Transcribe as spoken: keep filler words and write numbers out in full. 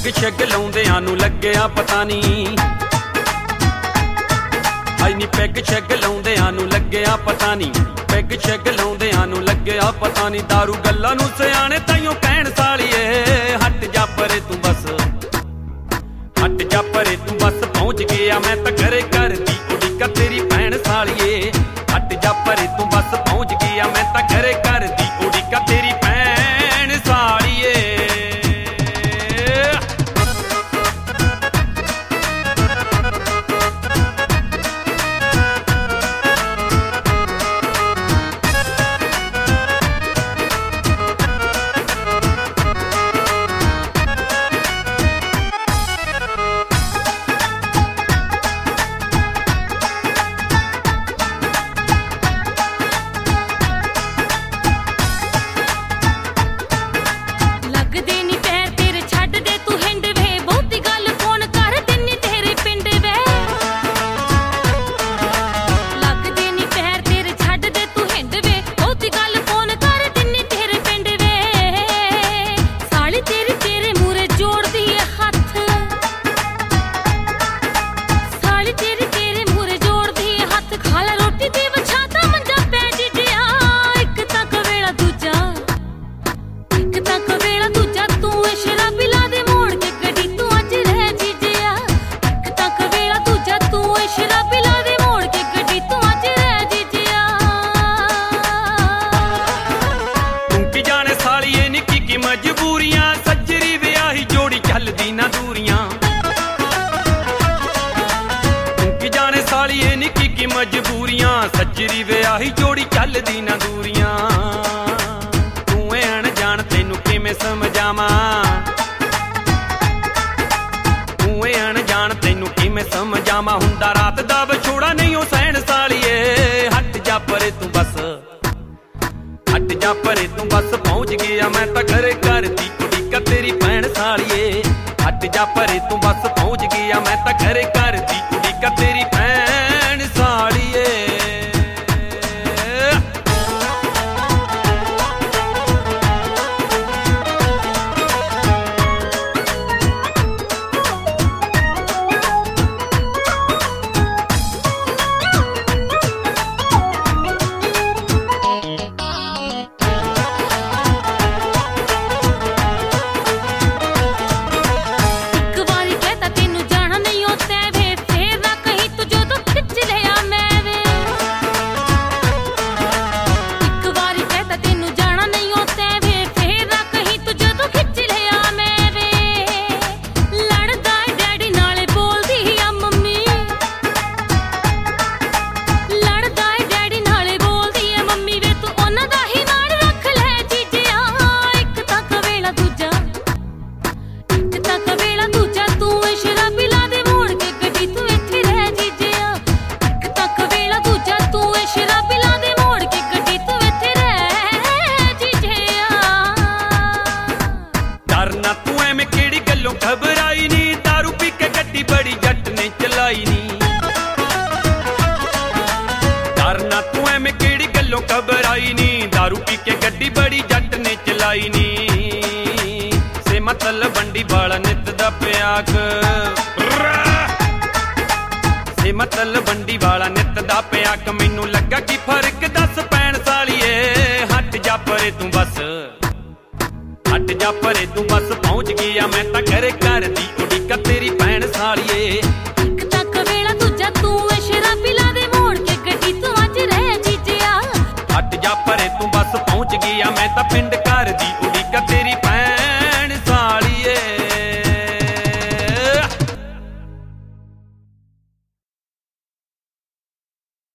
Peg ਸ਼ੈਗ ਲਾਉਂਦਿਆਂ ਨੂੰ ਲੱਗਿਆ ਪਤਾ ਨਹੀਂ, ਆਈ ਨੀ ਪੈਗ ਸ਼ੈਗ ਲਾਉਂਦਿਆਂ ਨੂੰ ਲੱਗਿਆ ਪਤਾ ਨਹੀਂ, ਪੈਗ ਸ਼ੈਗ ਲਾਉਂਦਿਆਂ ਨੂੰ ਲੱਗਿਆ ਪਤਾ ਨਹੀਂ। ਦਾਰੂ ਗੱਲਾਂ ਨੂੰ ਸਿਆਣੇ ਤਾਈਓ ਕਹਿਣ ਸਾਲੀਏ, ਹਟ ਜਾ ਪਰੇ ਤੂੰ ਬਸ, ਹਟ ਜਾ ਪਰੇ ਤੂੰ ਬਸ, ਪਹੁੰਚ ਗਿਆ ਮੈਂ ਤਾਂ ਘਰੇ ਕਰਦੀ ਉਡੀਕ ਤੇਰੀ ਭੈਣ ਸਾਲੀਏ। ਹਟ ਜਾ ਪਰੇ ਤੂੰ ਬਸ, ਪਹੁੰਚ ਗਿਆ ਮੈਂ ਤਾਂ ਘਰੇ ਕਰਦੀ ਉਡੀਕ ਤੇਰੀ ਭੈਣ ਸਾਲੀਏ। ਮਜਬੂਰੀਆਂ ਸੱਜਰੀ ਵਿਆਹੀ ਜੋੜੀ ਚੱਲਦੀ ਨਾ ਦੂਰੀਆਂ, ਕੀ ਜਾਣੇ ਸਾਲੀਏ ਨਿੱਕੀ ਕੀ ਮਜਬੂਰੀਆਂ, ਸੱਜਰੀ ਵਿਆਹੀ ਜੋੜੀ ਚੱਲਦੀ ਨਾ ਦੂਰੀਆਂ। ਤੂੰ ਐ ਅਣਜਾਣ ਤੈਨੂੰ ਕਿਵੇਂ ਸਮਝਾਵਾਂ, ਤੂੰ ਐ ਅਣਜਾਣ ਤੈਨੂੰ ਕਿਵੇਂ ਸਮਝਾਵਾਂ, ਹੁੰਦਾ ਰਾਤ ਦਾ ਵਿਛੋੜਾ ਨਹੀਂ ਉਹ ਸਹਿਣ ਸਾਲੀਏ। ਹਟ ਜਾ ਪਰੇ ਤੂੰ ਬਸ, ਹਟ ਜਾ ਪਰੇ ਤੂੰ ਬਸ, ਪਹੁੰਚ ਗਿਆ ਮੈਂ ਤਾਂ ਘਰੇ ਕਰਦੀ ਉਡੀਕ ਤੇਰੀ ਭੈਣ ਸਾਲੀਏ। ਹਟ ਜਾ ਪਰੇ ਤੂੰ ਬਸ, ਪਹੁੰਚ ਗਿਆ ਮੈਂ ਤਾਂ ਘਰੇ ਕਰਦੀ ਉਡੀਕ ਤੇਰੀ ਭੈਣ ਸਾਲੀਏ। ਘਬਰਾਈ ਨੀ, ਦਾਰੂ ਪੀ ਕੇ ਗੱਡੀ ਬੜੀ ਜੱਟ ਨੇ ਚਲਾਈ ਨੀ, ਡਰਨਾ ਤੂੰ ਐਵੇਂ ਕਿਹੜੀ ਗੱਲੋਂ ਘਬਰਾਈ ਨੀ, ਦਾਰੂ ਪੀ ਕੇ ਗੱਡੀ ਬੜੀ ਜੱਟ ਨੇ ਚਲਾਈ ਨੀ। ਸੇ ਮਤਲਬ ਬੰਡੀ ਵਾਲਾ ਨਿੱਤ ਦਾ ਪਿਆਕ, ਸੇ ਮਤਲਬ ਬੰਡੀ ਵਾਲਾ ਨਿੱਤ ਦਾ ਪਿਆਕ, ਮੈਨੂੰ ਲੱਗਾ ਕੀ ਫਰਕ ਦੱਸ ਭੈਣ ਸਾਲੀਏ। ਹਟ ਜਾ ਪਰੇ ਤੂੰ ਬਸ, ਹਟ ਜਾ ਪਰੇ ਤੂੰ ਬਸ, ਪਹੁੰਚ ਗਿਆ ਮੈਂ ਤਾਂ ਘਰੇ ਕਰਦੀ ਉਡੀਕ ਤੇਰੀ ਭੈਣ ਸਾਲੀਏ। ਇੱਕ ਤੱਕ ਵੇਲਾ ਦੂਜਾ ਤੂੰ ਏ ਸ਼ਰਾਬੀ ਲਾ ਦੇ ਮੋੜ ਕੇ ਗੱਡੀ ਤੂੰ ਅੱਜ ਰਹਿ ਜੀਜਿਆ। ਹਟ ਜਾ ਪਰੇ ਤੂੰ ਬਸ, ਪਹੁੰਚ ਗਿਆ ਮੈਂ ਤਾਂ ਪਿੰਡ ਕਰਦੀ